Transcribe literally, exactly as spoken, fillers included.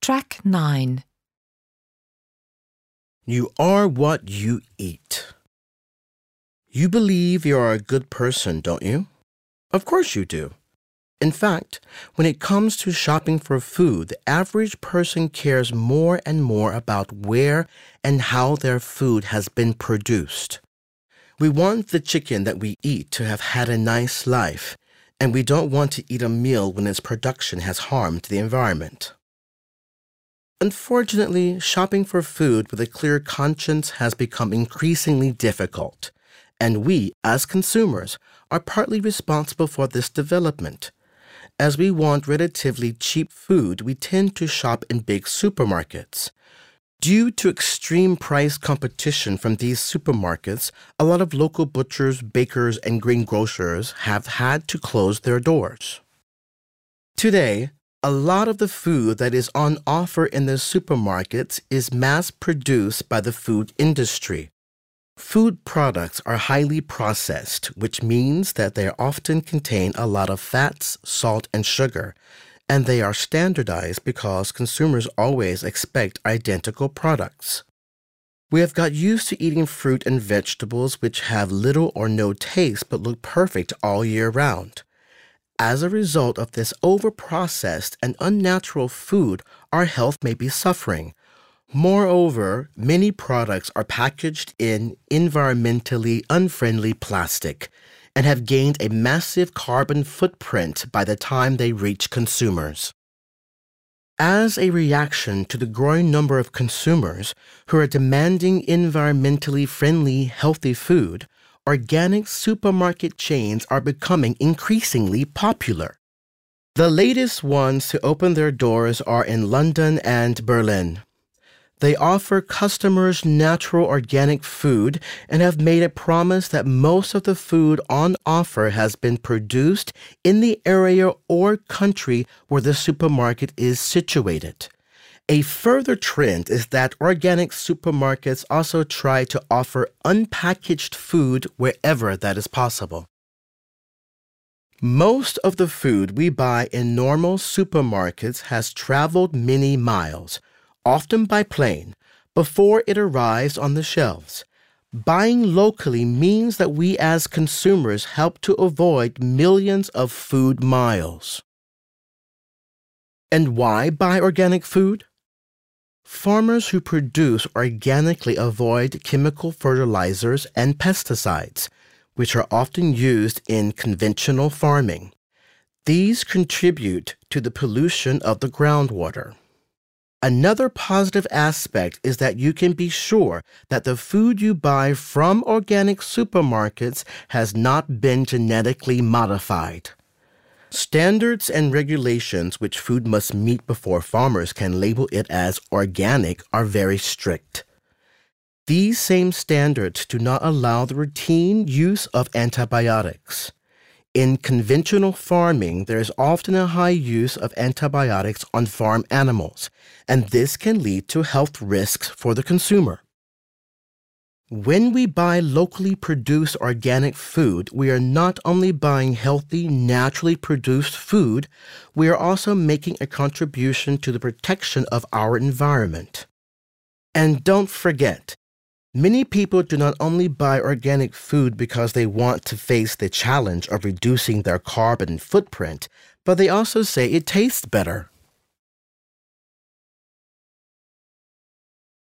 Track nine. You are what you eat. You believe you are a good person, don't you? Of course you do. In fact, when it comes to shopping for food, the average person cares more and more about where and how their food has been produced. We want the chicken that we eat to have had a nice life, and we don't want to eat a meal when its production has harmed the environment. Unfortunately, shopping for food with a clear conscience has become increasingly difficult, and we, as consumers, are partly responsible for this development. As we want relatively cheap food, we tend to shop in big supermarkets. Due to extreme price competition from these supermarkets, a lot of local butchers, bakers, and greengrocers have had to close their doors. Today, a lot of the food that is on offer in the supermarkets is mass-produced by the food industry. Food products are highly processed, which means that they often contain a lot of fats, salt, and sugar, and they are standardized because consumers always expect identical products. We have got used to eating fruit and vegetables which have little or no taste but look perfect all year round. As a result of this overprocessed and unnatural food, our health may be suffering. Moreover, many products are packaged in environmentally unfriendly plastic and have gained a massive carbon footprint by the time they reach consumers. As a reaction to the growing number of consumers who are demanding environmentally friendly, healthy food, organic supermarket chains are becoming increasingly popular. The latest ones to open their doors are in London and Berlin. They offer customers natural organic food and have made a promise that most of the food on offer has been produced in the area or country where the supermarket is situated. A further trend is that organic supermarkets also try to offer unpackaged food wherever that is possible. Most of the food we buy in normal supermarkets has traveled many miles, often by plane, before it arrives on the shelves. Buying locally means that we as consumers help to avoid millions of food miles. And why buy organic food? Farmers who produce organically avoid chemical fertilizers and pesticides, which are often used in conventional farming. These contribute to the pollution of the groundwater. Another positive aspect is that you can be sure that the food you buy from organic supermarkets has not been genetically modified. Standards and regulations which food must meet before farmers can label it as organic are very strict. These same standards do not allow the routine use of antibiotics. In conventional farming, there is often a high use of antibiotics on farm animals, and this can lead to health risks for the consumer. When we buy locally produced organic food, we are not only buying healthy, naturally produced food, we are also making a contribution to the protection of our environment. And don't forget, many people do not only buy organic food because they want to face the challenge of reducing their carbon footprint, but they also say it tastes better.